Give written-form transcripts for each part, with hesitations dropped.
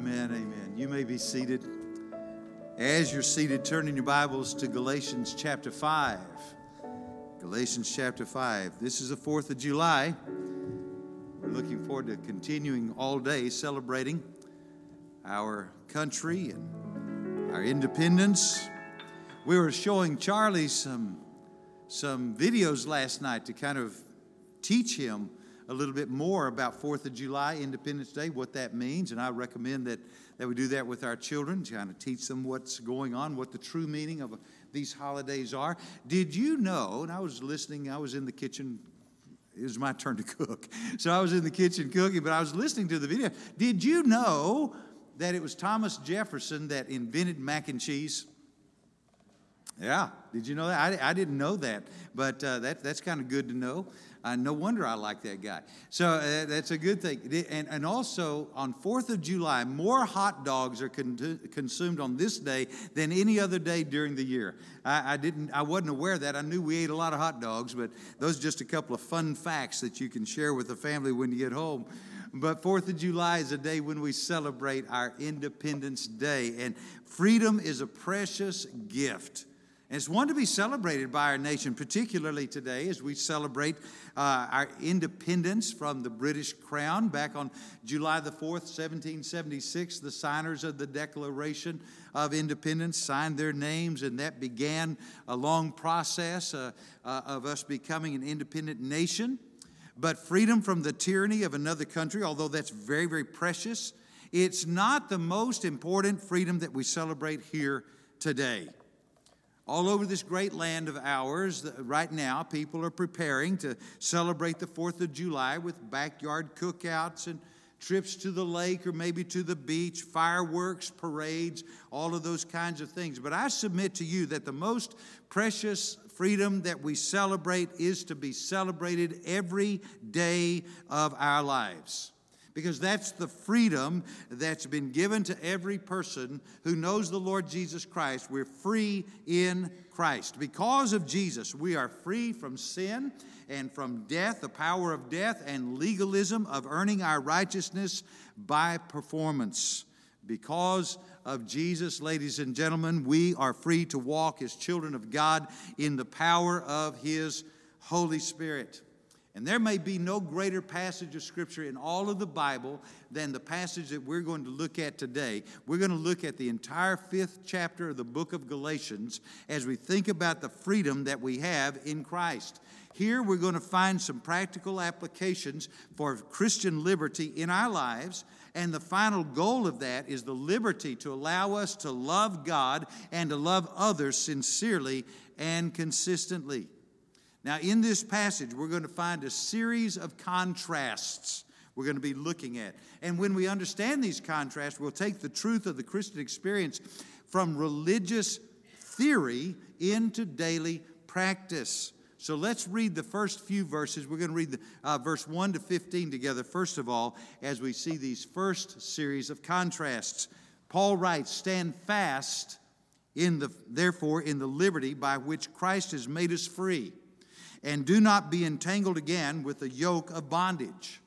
Amen, amen. You may be seated. As you're seated, turn in your Bibles to Galatians chapter 5. Galatians chapter 5. This is the 4th of July. We're looking forward to continuing all day celebrating our country and our independence. We were showing Charlie some videos last night to kind of teach him a little bit more about 4th of July, Independence Day, what that means. And I recommend that we do that with our children, to kind of teach them what's going on, what the true meaning of these holidays are. Did you know, and I was listening, I was in the kitchen, it was my turn to cook. So I was in the kitchen cooking, but I was listening to the video. Did you know that it was Thomas Jefferson that invented mac and cheese? Yeah, did you know that? I didn't know that, but that's kind of good to know. No wonder I like that guy. So that's a good thing. And also, on 4th of July, more hot dogs are consumed on this day than any other day during the year. I wasn't aware of that. I knew we ate a lot of hot dogs, but those are just a couple of fun facts that you can share with the family when you get home. But 4th of July is a day when we celebrate our Independence Day. And freedom is a precious gift. And it's one to be celebrated by our nation, particularly today as we celebrate our independence from the British Crown. Back on July the 4th, 1776, the signers of the Declaration of Independence signed their names, and that began a long process of us becoming an independent nation. But freedom from the tyranny of another country, although that's very, very precious, it's not the most important freedom that we celebrate here today. All over this great land of ours, right now, people are preparing to celebrate the 4th of July with backyard cookouts and trips to the lake or maybe to the beach, fireworks, parades, all of those kinds of things. But I submit to you that the most precious freedom that we celebrate is to be celebrated every day of our lives. Because that's the freedom that's been given to every person who knows the Lord Jesus Christ. We're free in Christ. Because of Jesus, we are free from sin and from death, the power of death and legalism of earning our righteousness by performance. Because of Jesus, ladies and gentlemen, we are free to walk as children of God in the power of His Holy Spirit. And there may be no greater passage of Scripture in all of the Bible than the passage that we're going to look at today. We're going to look at the entire 5th chapter of the book of Galatians as we think about the freedom that we have in Christ. Here we're going to find some practical applications for Christian liberty in our lives. And the final goal of that is the liberty to allow us to love God and to love others sincerely and consistently. Now, in this passage, we're going to find a series of contrasts we're going to be looking at. And when we understand these contrasts, we'll take the truth of the Christian experience from religious theory into daily practice. So let's read the first few verses. We're going to read verse 1 to 15 together, first of all, as we see these first series of contrasts. Paul writes, "Stand fast, therefore, in the liberty by which Christ has made us free. And do not be entangled again with the yoke of bondage.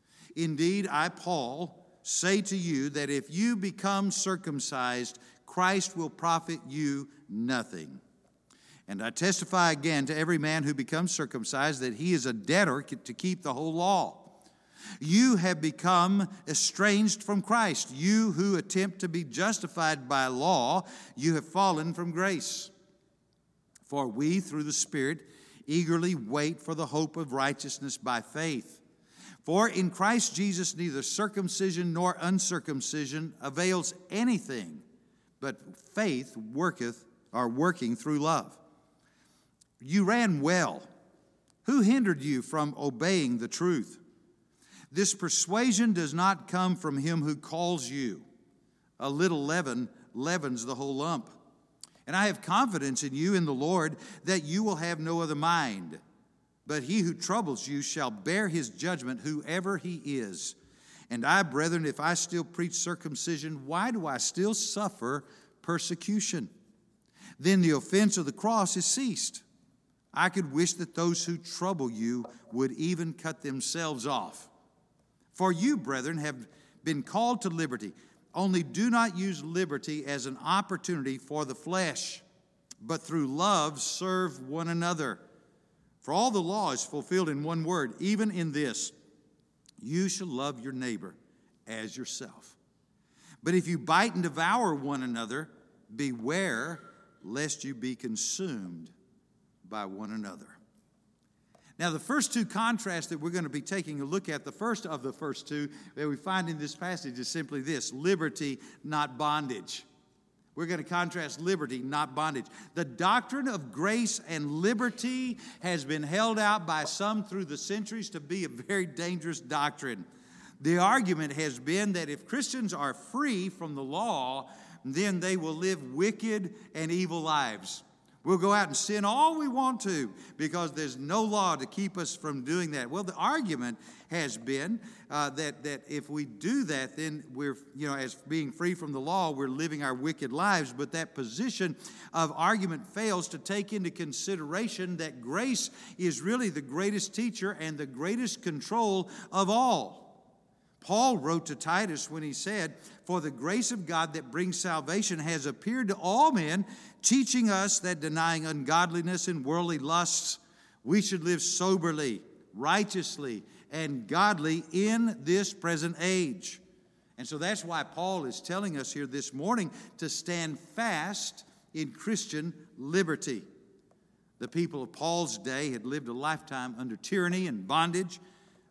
Indeed, I, Paul, say to you that if you become circumcised, Christ will profit you nothing. And I testify again to every man who becomes circumcised that he is a debtor to keep the whole law. You have become estranged from Christ. You who attempt to be justified by law, you have fallen from grace. For we, through the Spirit, eagerly wait for the hope of righteousness by faith. For in Christ Jesus neither circumcision nor uncircumcision avails anything, but faith working through love. You ran well. Who hindered you from obeying the truth? This persuasion does not come from him who calls you. A little leaven leavens the whole lump. And I have confidence in you in the Lord that you will have no other mind. But he who troubles you shall bear his judgment, whoever he is. And I, brethren, if I still preach circumcision, why do I still suffer persecution? Then the offense of the cross is ceased. I could wish that those who trouble you would even cut themselves off. For you, brethren, have been called to liberty. Only do not use liberty as an opportunity for the flesh, but through love serve one another. For all the law is fulfilled in one word, even in this: you shall love your neighbor as yourself. But if you bite and devour one another, beware lest you be consumed by one another. Now, the first two contrasts that we're going to be taking a look at, the first of the first two that we find in this passage is simply this: liberty, not bondage. We're going to contrast liberty, not bondage. The doctrine of grace and liberty has been held out by some through the centuries to be a very dangerous doctrine. The argument has been that if Christians are free from the law, then they will live wicked and evil lives. We'll go out and sin all we want to because there's no law to keep us from doing that. Well, the argument has been that if we do that, then we're, as being free from the law, we're living our wicked lives. But that position of argument fails to take into consideration that grace is really the greatest teacher and the greatest control of all. Paul wrote to Titus when he said, "For the grace of God that brings salvation has appeared to all men, teaching us that denying ungodliness and worldly lusts, we should live soberly, righteously, and godly in this present age." And so that's why Paul is telling us here this morning to stand fast in Christian liberty. The people of Paul's day had lived a lifetime under tyranny and bondage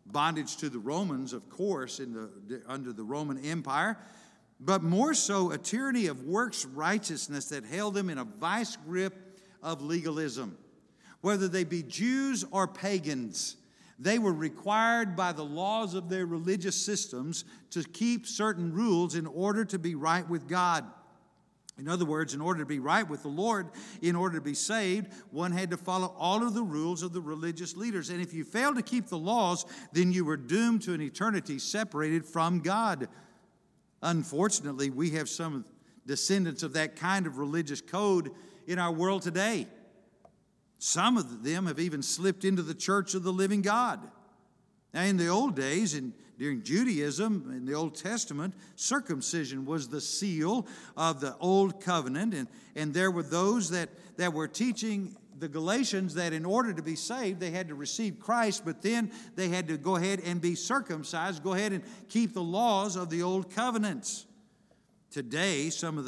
to the Romans, of course, under the Roman Empire, but more so a tyranny of works righteousness that held them in a vice grip of legalism. Whether they be Jews or pagans, they were required by the laws of their religious systems to keep certain rules in order to be right with God. In other words, in order to be right with the Lord, in order to be saved, one had to follow all of the rules of the religious leaders. And if you failed to keep the laws, then you were doomed to an eternity separated from God. Unfortunately, we have some descendants of that kind of religious code in our world today. Some of them have even slipped into the church of the living God. Now, in the old days, during Judaism, in the Old Testament, circumcision was the seal of the Old Covenant. And there were those that were teaching the Galatians that in order to be saved, they had to receive Christ, but then they had to go ahead and be circumcised, go ahead and keep the laws of the Old Covenants. Today, some of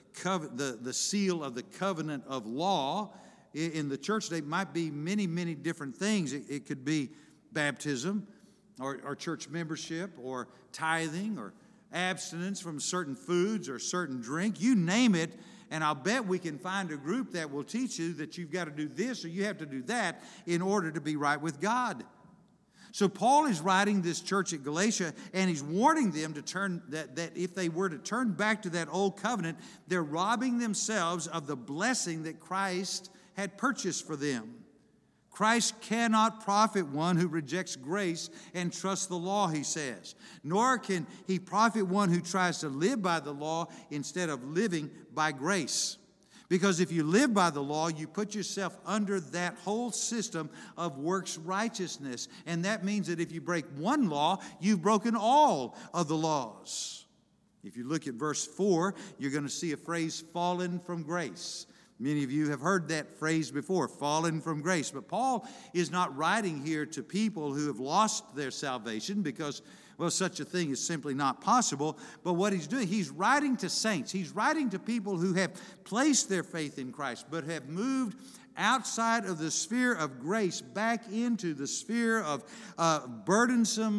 the seal of the covenant of law in the church today might be many, many different things. It could be baptism, or church membership, or tithing, or abstinence from certain foods or certain drink. You name it, and I'll bet we can find a group that will teach you that you've got to do this or you have to do that in order to be right with God. So Paul is writing this church at Galatia, and he's warning them to turn that if they were to turn back to that old covenant, they're robbing themselves of the blessing that Christ had purchased for them. Christ cannot profit one who rejects grace and trusts the law, he says. Nor can he profit one who tries to live by the law instead of living by grace. Because if you live by the law, you put yourself under that whole system of works righteousness. And that means that if you break one law, you've broken all of the laws. If you look at verse 4, you're going to see a phrase, fallen from grace. Many of you have heard that phrase before, fallen from grace. But Paul is not writing here to people who have lost their salvation because, well, such a thing is simply not possible. But what he's doing, he's writing to saints. He's writing to people who have placed their faith in Christ but have moved outside of the sphere of grace back into the sphere of burdensome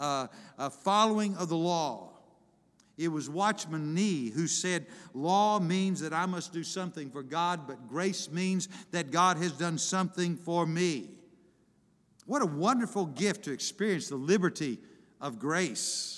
following of the law. It was Watchman Nee who said, law means that I must do something for God, but grace means that God has done something for me. What a wonderful gift to experience the liberty of grace.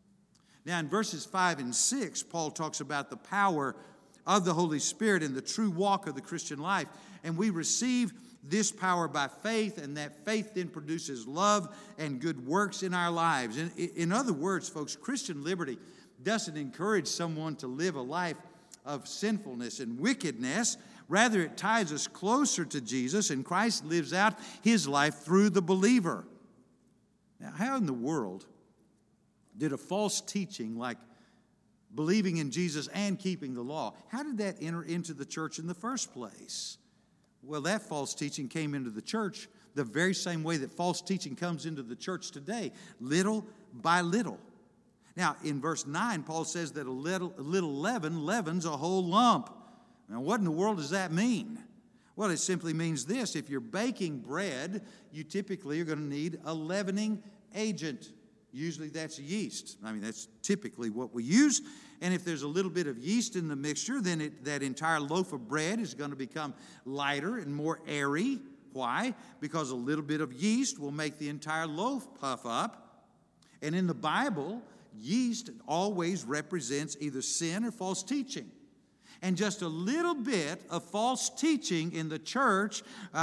Now in verses 5 and 6, Paul talks about the power of the Holy Spirit and the true walk of the Christian life. And we receive this power by faith, and that faith then produces love and good works in our lives. In other words, folks, Christian liberty doesn't encourage someone to live a life of sinfulness and wickedness. Rather, it ties us closer to Jesus, and Christ lives out his life through the believer. Now, how in the world did a false teaching like believing in Jesus and keeping the law. How did that enter into the church in the first place? Well, that false teaching came into the church the very same way that false teaching comes into the church today, little by little. Now, in verse 9, Paul says that a little leaven leavens a whole lump. Now, what in the world does that mean? Well, it simply means this. If you're baking bread, you typically are going to need a leavening agent. Usually that's yeast. I mean, that's typically what we use. And if there's a little bit of yeast in the mixture, then that entire loaf of bread is going to become lighter and more airy. Why? Because a little bit of yeast will make the entire loaf puff up. And in the Bible, yeast always represents either sin or false teaching. And just a little bit of false teaching in the church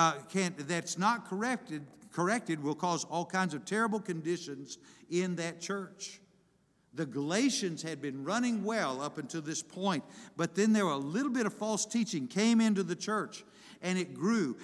that's not corrected will cause all kinds of terrible conditions in that church. The Galatians had been running well up until this point, but then there were a little bit of false teaching came into the church, and it grew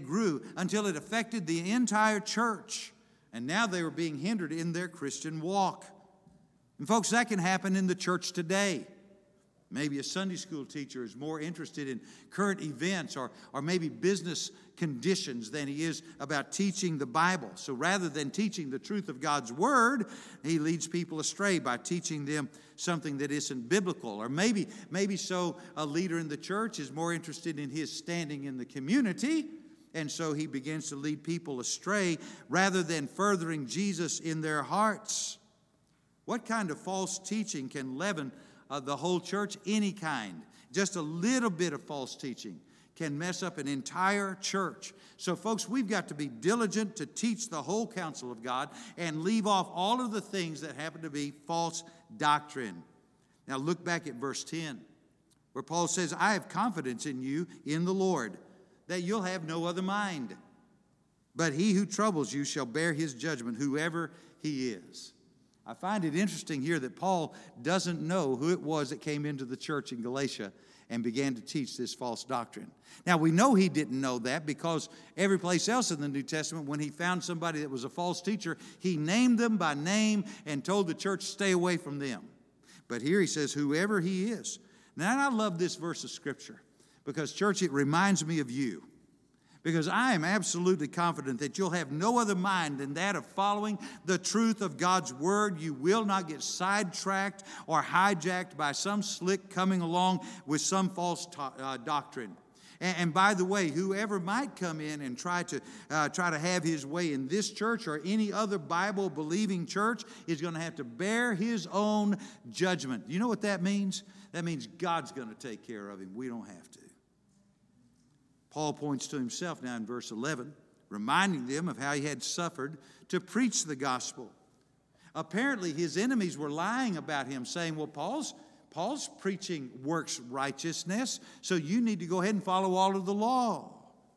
until it affected the entire church. And now they were being hindered in their Christian walk. And folks, that can happen in the church today. Maybe a Sunday school teacher is more interested in current events or maybe business conditions than he is about teaching the Bible. So rather than teaching the truth of God's Word, he leads people astray by teaching them something that isn't biblical. Or maybe so a leader in the church is more interested in his standing in the community, and so he begins to lead people astray rather than furthering Jesus in their hearts. What kind of false teaching can leaven the whole church? Any kind. Just a little bit of false teaching can mess up an entire church. So folks, we've got to be diligent to teach the whole counsel of God and leave off all of the things that happen to be false doctrine. Now look back at verse 10, where Paul says, I have confidence in you in the Lord, that you'll have no other mind. But he who troubles you shall bear his judgment, whoever he is. I find it interesting here that Paul doesn't know who it was that came into the church in Galatia and began to teach this false doctrine. Now, we know he didn't know that because every place else in the New Testament, when he found somebody that was a false teacher, he named them by name and told the church, stay away from them. But here he says, whoever he is. Now, I love this verse of Scripture because, church, it reminds me of you. Because I am absolutely confident that you'll have no other mind than that of following the truth of God's Word. You will not get sidetracked or hijacked by some slick coming along with some false doctrine. And by the way, whoever might come in and try to have his way in this church or any other Bible-believing church is going to have to bear his own judgment. You know what that means? That means God's going to take care of him. We don't have to. Paul points to himself now in verse 11, reminding them of how he had suffered to preach the gospel. Apparently, his enemies were lying about him, saying, well, Paul's preaching works righteousness, so you need to go ahead and follow all of the law.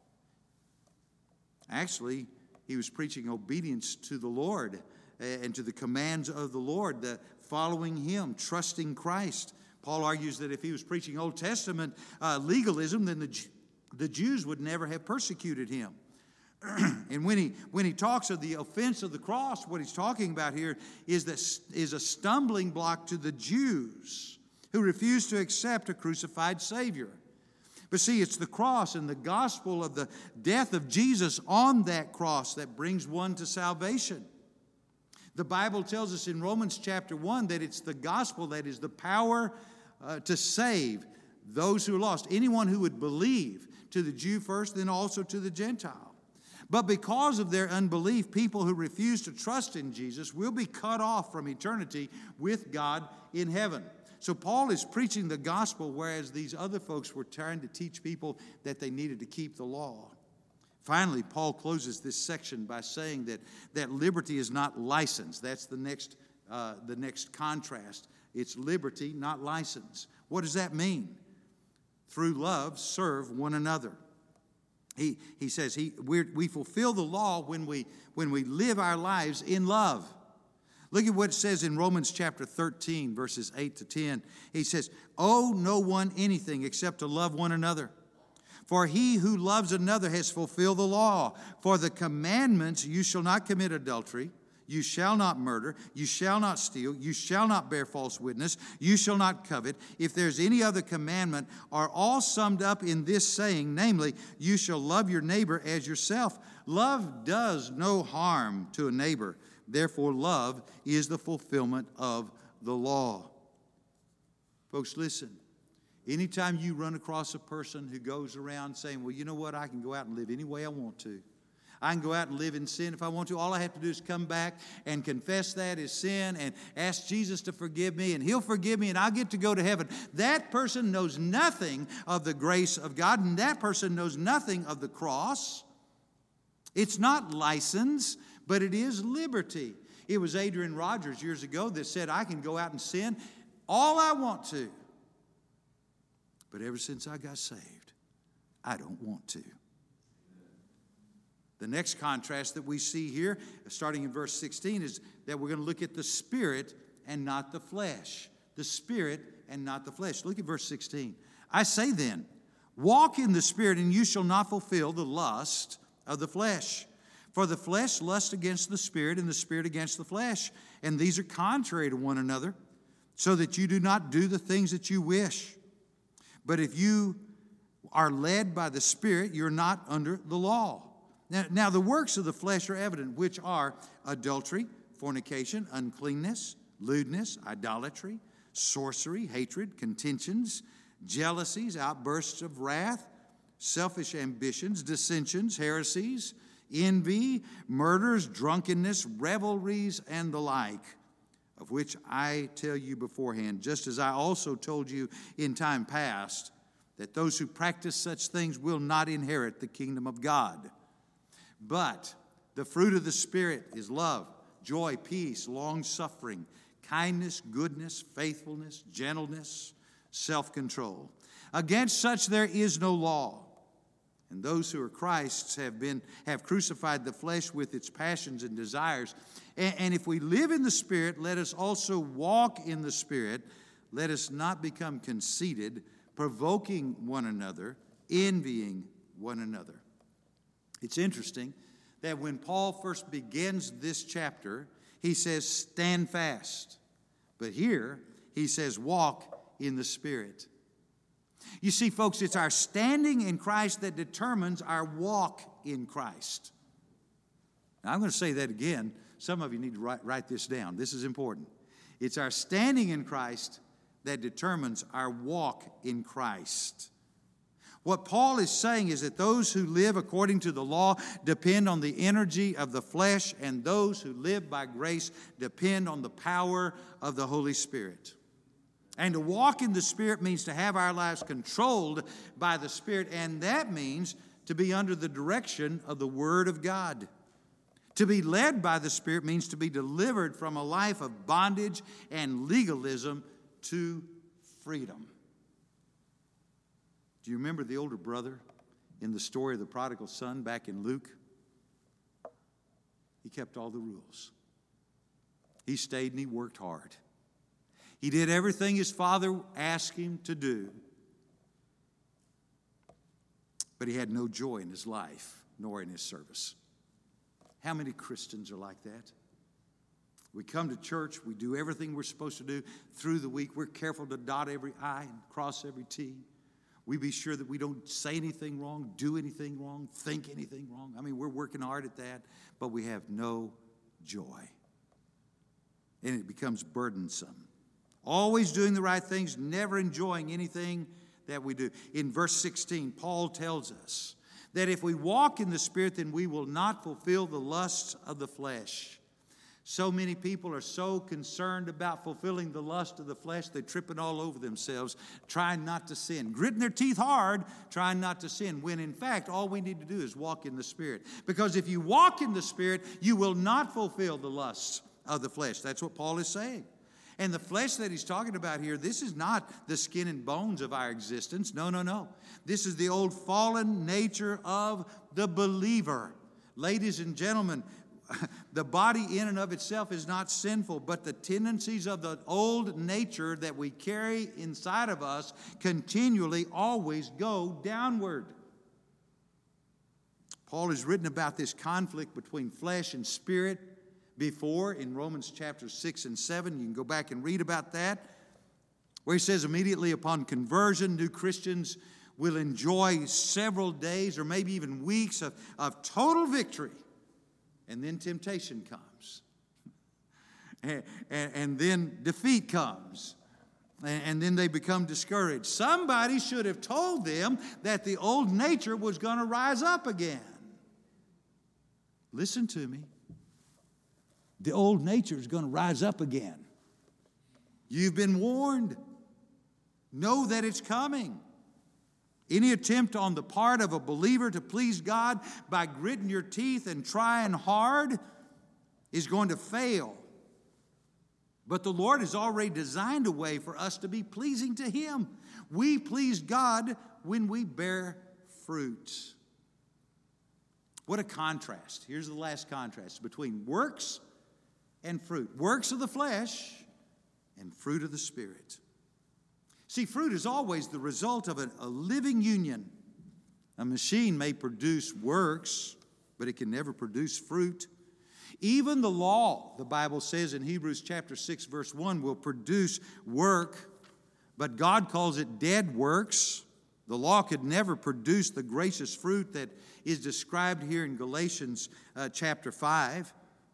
Actually, he was preaching obedience to the Lord and to the commands of the Lord, the following him, trusting Christ. Paul argues that if he was preaching Old Testament legalism, then the Jews would never have persecuted him. And when he talks of the offense of the cross, what he's talking about here is a stumbling block to the Jews who refuse to accept a crucified Savior. But see, it's the cross and the gospel of the death of Jesus on that cross that brings one to salvation. The Bible tells us in Romans chapter 1 that it's the gospel that is the power to save those who are lost. Anyone who would believe, to the Jew first, then also to the Gentile. But because of their unbelief, people who refuse to trust in Jesus will be cut off from eternity with God in heaven. So Paul is preaching the gospel, whereas these other folks were trying to teach people that they needed to keep the law. Finally, Paul closes this section by saying that liberty is not license. That's the next contrast. It's liberty, not license. What does that mean? Through love, serve one another. He says we fulfill the law when we live our lives in love. Look at what it says in Romans chapter 13, verses 8 to 10. He says, owe no one anything except to love one another. For he who loves another has fulfilled the law. For the commandments, you shall not commit adultery, You shall not murder. You shall not steal. You shall not bear false witness. You shall not covet. If there's any other commandment, are all summed up in this saying, namely, you shall love your neighbor as yourself. Love does no harm to a neighbor. Therefore, love is the fulfillment of the law. Folks, listen. Anytime you run across a person who goes around saying, well, you know what, I can go out and live any way I want to. I can go out and live in sin if I want to. All I have to do is come back and confess that as sin and ask Jesus to forgive me, and He'll forgive me, and I'll get to go to heaven. That person knows nothing of the grace of God, and that person knows nothing of the cross. It's not license, but it is liberty. It was Adrian Rogers years ago that said, I can go out and sin all I want to. But ever since I got saved, I don't want to. The next contrast that we see here, starting in verse 16, is that we're going to look at the Spirit and not the flesh. The Spirit and not the flesh. Look at verse 16. I say then, walk in the Spirit, and you shall not fulfill the lust of the flesh. For the flesh lusts against the Spirit, and the Spirit against the flesh. And these are contrary to one another, so that you do not do the things that you wish. But if you are led by the Spirit, you're not under the law. Now, the works of the flesh are evident, which are adultery, fornication, uncleanness, lewdness, idolatry, sorcery, hatred, contentions, jealousies, outbursts of wrath, selfish ambitions, dissensions, heresies, envy, murders, drunkenness, revelries, and the like, of which I tell you beforehand, just as I also told you in time past, that those who practice such things will not inherit the kingdom of God. But the fruit of the Spirit is love, joy, peace, long-suffering, kindness, goodness, faithfulness, gentleness, self-control. Against such there is no law. And those who are Christ's have crucified the flesh with its passions and desires. And if we live in the Spirit, let us also walk in the Spirit. Let us not become conceited, provoking one another, envying one another. It's interesting that when Paul first begins this chapter, he says, stand fast. But here, he says, walk in the Spirit. You see, folks, it's our standing in Christ that determines our walk in Christ. Now, I'm going to say that again. Some of you need to write this down. This is important. It's our standing in Christ that determines our walk in Christ. What Paul is saying is that those who live according to the law depend on the energy of the flesh, and those who live by grace depend on the power of the Holy Spirit. And to walk in the Spirit means to have our lives controlled by the Spirit, and that means to be under the direction of the Word of God. To be led by the Spirit means to be delivered from a life of bondage and legalism to freedom. Do you remember the older brother in the story of the prodigal son back in Luke? He kept all the rules. He stayed and he worked hard. He did everything his father asked him to do. But he had no joy in his life, nor in his service. How many Christians are like that? We come to church, we do everything we're supposed to do through the week. We're careful to dot every I and cross every T. We be sure that we don't say anything wrong, do anything wrong, think anything wrong. I mean, we're working hard at that, but we have no joy. And it becomes burdensome. Always doing the right things, never enjoying anything that we do. In verse 16, Paul tells us that if we walk in the Spirit, then we will not fulfill the lusts of the flesh. So many people are so concerned about fulfilling the lust of the flesh, they're tripping all over themselves, trying not to sin, gritting their teeth hard, trying not to sin, when in fact, all we need to do is walk in the Spirit. Because if you walk in the Spirit, you will not fulfill the lusts of the flesh. That's what Paul is saying. And the flesh that he's talking about here, this is not the skin and bones of our existence. No, no, no. This is the old fallen nature of the believer. Ladies and gentlemen, the body in and of itself is not sinful, but the tendencies of the old nature that we carry inside of us continually always go downward. Paul has written about this conflict between flesh and spirit, before in Romans chapter 6 and 7. You can go back and read about that, where he says immediately upon conversion, new Christians will enjoy several days or maybe even weeks of total victory. And then temptation comes. And then defeat comes. And then they become discouraged. Somebody should have told them that the old nature was going to rise up again. Listen to me. The old nature is going to rise up again. You've been warned. Know that it's coming. Any attempt on the part of a believer to please God by gritting your teeth and trying hard is going to fail. But the Lord has already designed a way for us to be pleasing to Him. We please God when we bear fruit. What a contrast. Here's the last contrast between works and fruit. Works of the flesh and fruit of the Spirit. See, fruit is always the result of a living union. A machine may produce works, but it can never produce fruit. Even the law, the Bible says in Hebrews chapter 6, verse 1, will produce work, but God calls it dead works. The law could never produce the gracious fruit that is described here in Galatians chapter 5.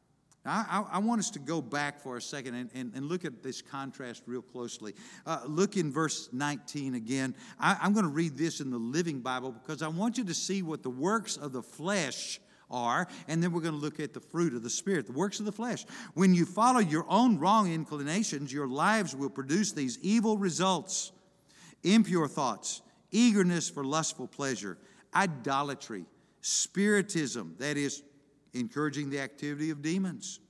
Now, I want us to go back for a second and look at this contrast real closely. Look in verse 19 again. I'm going to read this in the Living Bible because I want you to see what the works of the flesh are, and then we're going to look at the fruit of the Spirit, the works of the flesh. When you follow your own wrong inclinations, your lives will produce these evil results: impure thoughts, eagerness for lustful pleasure, idolatry, spiritism, that is, encouraging the activity of demons.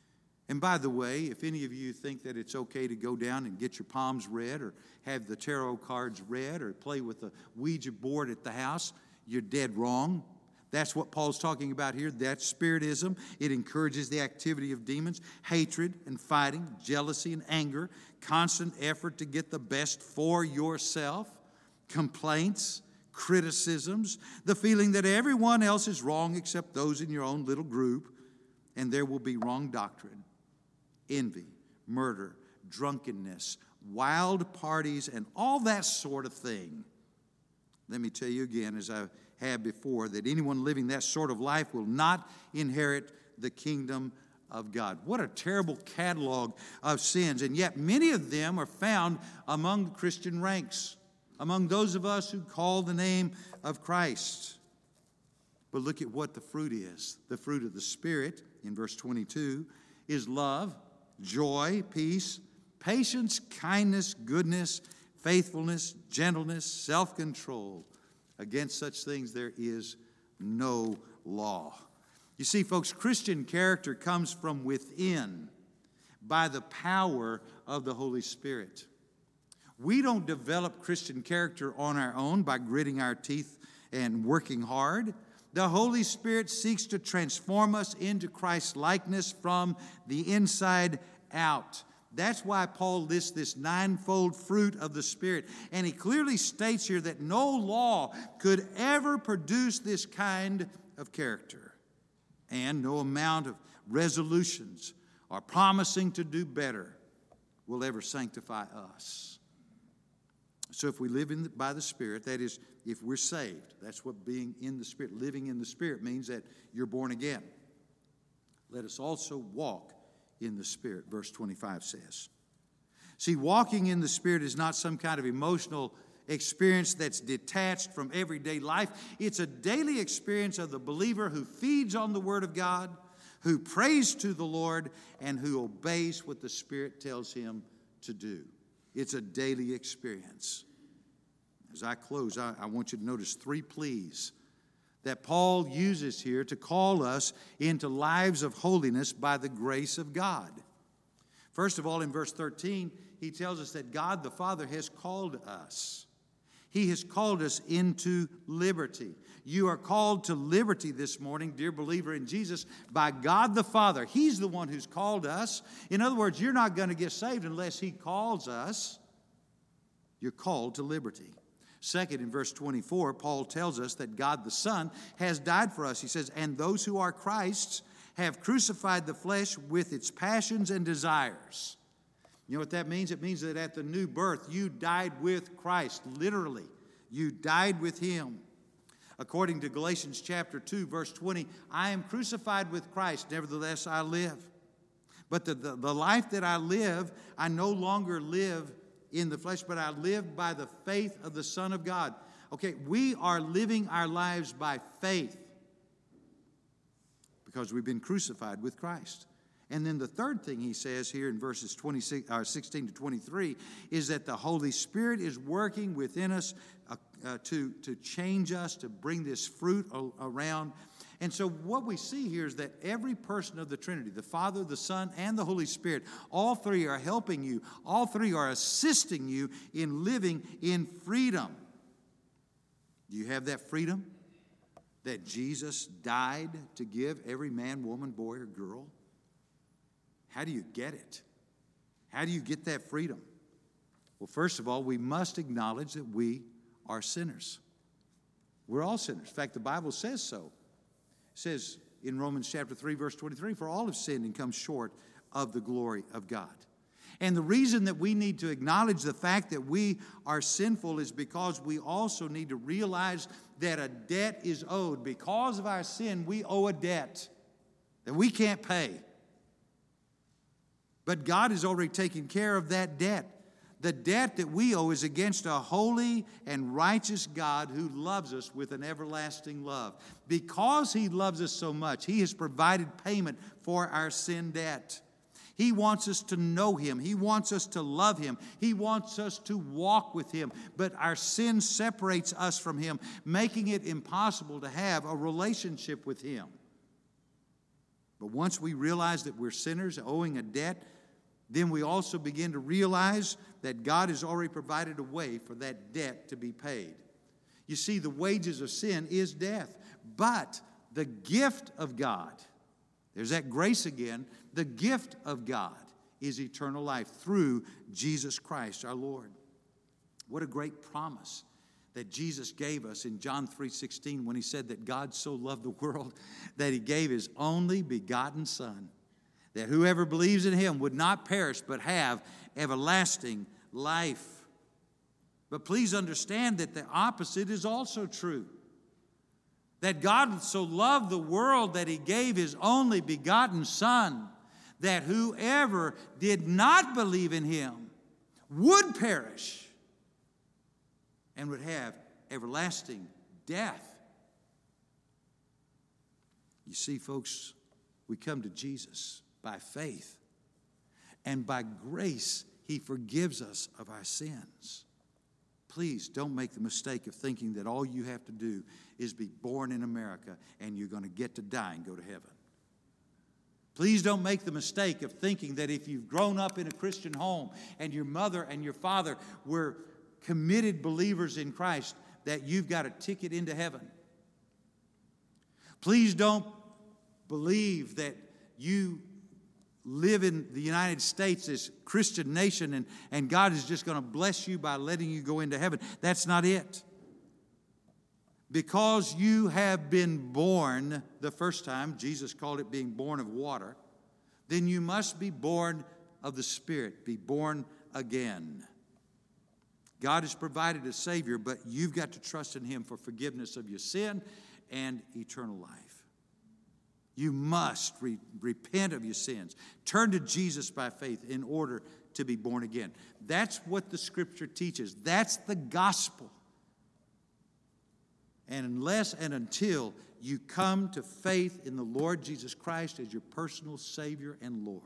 And by the way, if any of you think that it's okay to go down and get your palms read or have the tarot cards read or play with the Ouija board at the house, you're dead wrong. That's what Paul's talking about here. That's spiritism. It encourages the activity of demons, hatred and fighting, jealousy and anger, constant effort to get the best for yourself, complaints, criticisms, the feeling that everyone else is wrong except those in your own little group, and there will be wrong doctrine, envy, murder, drunkenness, wild parties, and all that sort of thing. Let me tell you again, as I have before, that anyone living that sort of life will not inherit the kingdom of God. What a terrible catalog of sins, and yet many of them are found among the Christian ranks, among those of us who call the name of Christ. But look at what the fruit is. The fruit of the Spirit, in verse 22, is love, joy, peace, patience, kindness, goodness, faithfulness, gentleness, self-control. Against such things there is no law. You see, folks, Christian character comes from within by the power of the Holy Spirit. We don't develop Christian character on our own by gritting our teeth and working hard. The Holy Spirit seeks to transform us into Christ's likeness from the inside out. That's why Paul lists this ninefold fruit of the Spirit. And he clearly states here that no law could ever produce this kind of character. And no amount of resolutions or promising to do better will ever sanctify us. So if we live by the Spirit, that is, if we're saved, that's what being in the Spirit, living in the Spirit means, that you're born again. Let us also walk in the Spirit, verse 25 says. See, walking in the Spirit is not some kind of emotional experience that's detached from everyday life. It's a daily experience of the believer who feeds on the Word of God, who prays to the Lord, and who obeys what the Spirit tells him to do. It's a daily experience. As I close, I want you to notice three pleas that Paul uses here to call us into lives of holiness by the grace of God. First of all, in verse 13, he tells us that God the Father has called us. He has called us into liberty. You are called to liberty this morning, dear believer in Jesus, by God the Father. He's the one who's called us. In other words, you're not going to get saved unless He calls us. You're called to liberty. Second, in verse 24, Paul tells us that God the Son has died for us. He says, and those who are Christ's have crucified the flesh with its passions and desires. You know what that means? It means that at the new birth, you died with Christ. Literally, you died with him. According to Galatians chapter 2, verse 20, I am crucified with Christ, nevertheless I live. But the life that I live, I no longer live in the flesh, but I live by the faith of the Son of God. Okay, we are living our lives by faith because we've been crucified with Christ. And then the third thing he says here in verses 16 to 23 is that the Holy Spirit is working within us to change us, to bring this fruit around. And so what we see here is that every person of the Trinity, the Father, the Son, and the Holy Spirit, all three are helping you. All three are assisting you in living in freedom. Do you have that freedom that Jesus died to give every man, woman, boy, or girl? How do you get it? How do you get that freedom? Well, first of all, we must acknowledge that we are sinners. We're all sinners. In fact, the Bible says so. It says in Romans chapter 3, verse 23, for all have sinned and come short of the glory of God. And the reason that we need to acknowledge the fact that we are sinful is because we also need to realize that a debt is owed. Because of our sin, we owe a debt that we can't pay. But God has already taken care of that debt. The debt that we owe is against a holy and righteous God who loves us with an everlasting love. Because he loves us so much, he has provided payment for our sin debt. He wants us to know him. He wants us to love him. He wants us to walk with him. But our sin separates us from him, making it impossible to have a relationship with him. But once we realize that we're sinners owing a debt, then we also begin to realize that God has already provided a way for that debt to be paid. You see, the wages of sin is death. But the gift of God, there's that grace again, the gift of God is eternal life through Jesus Christ our Lord. What a great promise that Jesus gave us in John 3:16 when he said that God so loved the world that he gave his only begotten Son, that whoever believes in him would not perish but have everlasting life. But please understand that the opposite is also true. That God so loved the world that he gave his only begotten Son, that whoever did not believe in him would perish and would have everlasting death. You see, folks, we come to Jesus by faith, and by grace he forgives us of our sins. Please don't make the mistake of thinking that all you have to do is be born in America and you're going to get to die and go to heaven. Please don't make the mistake of thinking that if you've grown up in a Christian home and your mother and your father were committed believers in Christ, that you've got a ticket into heaven. Please don't believe that you live in the United States, this Christian nation, and God is just going to bless you by letting you go into heaven. That's not it. Because you have been born the first time, Jesus called it being born of water, then you must be born of the Spirit, be born again. God has provided a Savior, but you've got to trust in him for forgiveness of your sin and eternal life. You must repent of your sins. Turn to Jesus by faith in order to be born again. That's what the Scripture teaches. That's the gospel. And unless and until you come to faith in the Lord Jesus Christ as your personal Savior and Lord,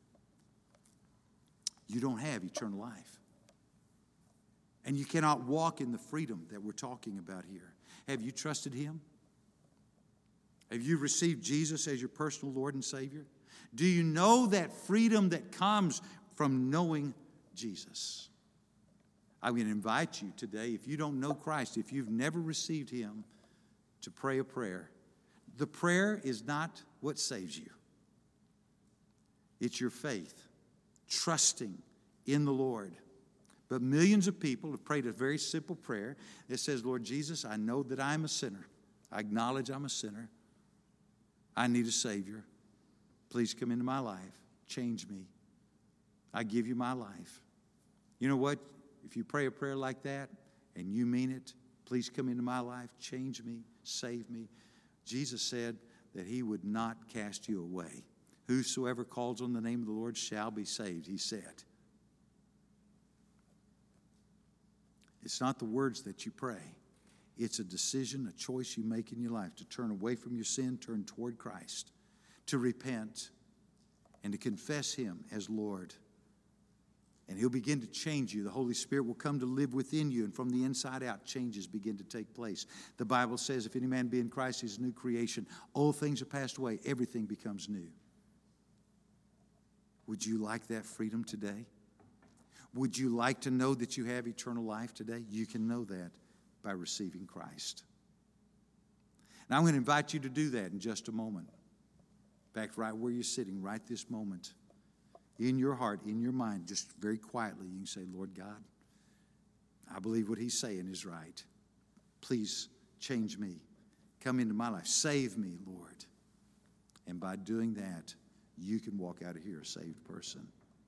you don't have eternal life. And you cannot walk in the freedom that we're talking about here. Have you trusted him? Have you received Jesus as your personal Lord and Savior? Do you know that freedom that comes from knowing Jesus? I'm going to invite you today, if you don't know Christ, if you've never received him, to pray a prayer. The prayer is not what saves you. It's your faith, trusting in the Lord. But millions of people have prayed a very simple prayer that says, Lord Jesus, I know that I'm a sinner. I acknowledge I'm a sinner. I need a Savior. Please come into my life. Change me. I give you my life. You know what? If you pray a prayer like that and you mean it, please come into my life. Change me. Save me. Jesus said that he would not cast you away. Whosoever calls on the name of the Lord shall be saved, he said. It's not the words that you pray. It's a decision, a choice you make in your life to turn away from your sin, turn toward Christ, to repent, and to confess him as Lord. And he'll begin to change you. The Holy Spirit will come to live within you, and from the inside out, changes begin to take place. The Bible says, if any man be in Christ, he's a new creation. Old things are passed away. Everything becomes new. Would you like that freedom today? Would you like to know that you have eternal life today? You can know that by receiving Christ. And I'm going to invite you to do that in just a moment. In fact, right where you're sitting, right this moment, in your heart, in your mind, just very quietly, you can say, Lord God, I believe what he's saying is right. Please change me. Come into my life. Save me, Lord. And by doing that, you can walk out of here a saved person.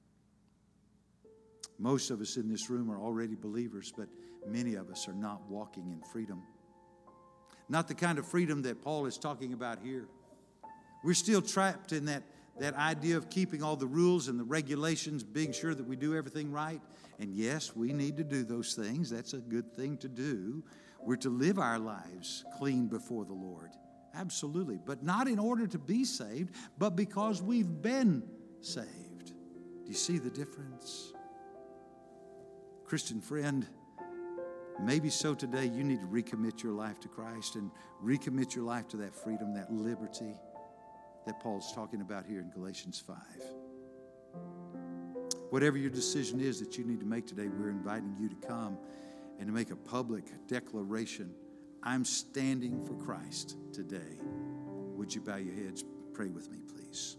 Most of us in this room are already believers, but many of us are not walking in freedom. Not the kind of freedom that Paul is talking about here. We're still trapped in that idea of keeping all the rules and the regulations, being sure that we do everything right. And yes, we need to do those things. That's a good thing to do. We're to live our lives clean before the Lord. Absolutely. But not in order to be saved, but because we've been saved. Do you see the difference? Christian friend, maybe so today you need to recommit your life to Christ and recommit your life to that freedom, that liberty that Paul's talking about here in Galatians 5. Whatever your decision is that you need to make today, we're inviting you to come and to make a public declaration. I'm standing for Christ today. Would you bow your heads? Pray with me, please.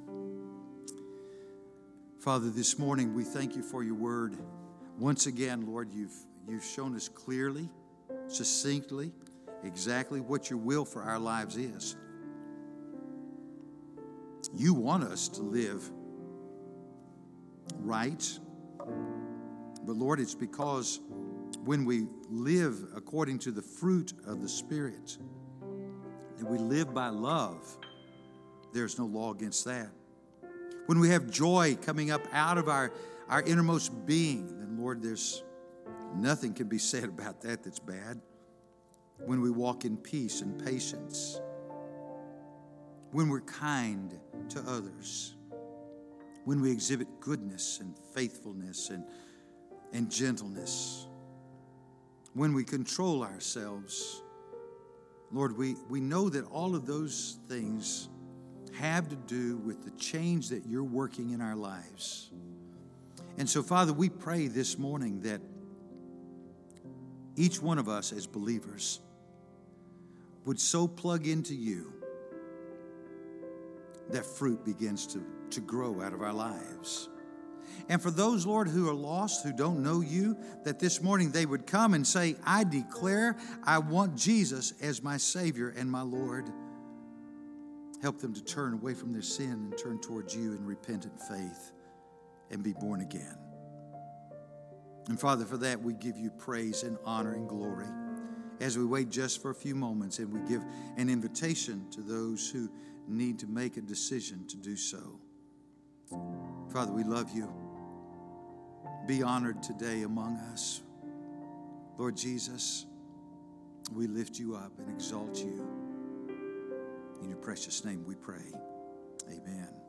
Father, this morning we thank you for your word. Once again, Lord, you've shown us clearly, succinctly, exactly what your will for our lives is. You want us to live right, but Lord, it's because when we live according to the fruit of the Spirit, and we live by love, there's no law against that. When we have joy coming up out of our innermost being, then Lord, there's nothing can be said about that that's bad. When we walk in peace and patience, when we're kind to others, when we exhibit goodness and faithfulness and gentleness, when we control ourselves, Lord, we know that all of those things have to do with the change that you're working in our lives. And so, Father, we pray this morning that each one of us as believers would so plug into you that fruit begins to grow out of our lives. And for those, Lord, who are lost, who don't know you, that this morning they would come and say, I declare I want Jesus as my Savior and my Lord. Help them to turn away from their sin and turn towards you in repentant faith and be born again. And Father, for that we give you praise and honor and glory as we wait just for a few moments and we give an invitation to those who need to make a decision to do so. Father, we love you. Be honored today among us. Lord Jesus, we lift you up and exalt you. In your precious name we pray. Amen.